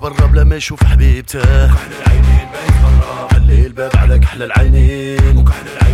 برا بلا ما يشوف حبيبته. وكحل العينين بايت برا، خلي الباب عليك احلى العينين. وكحل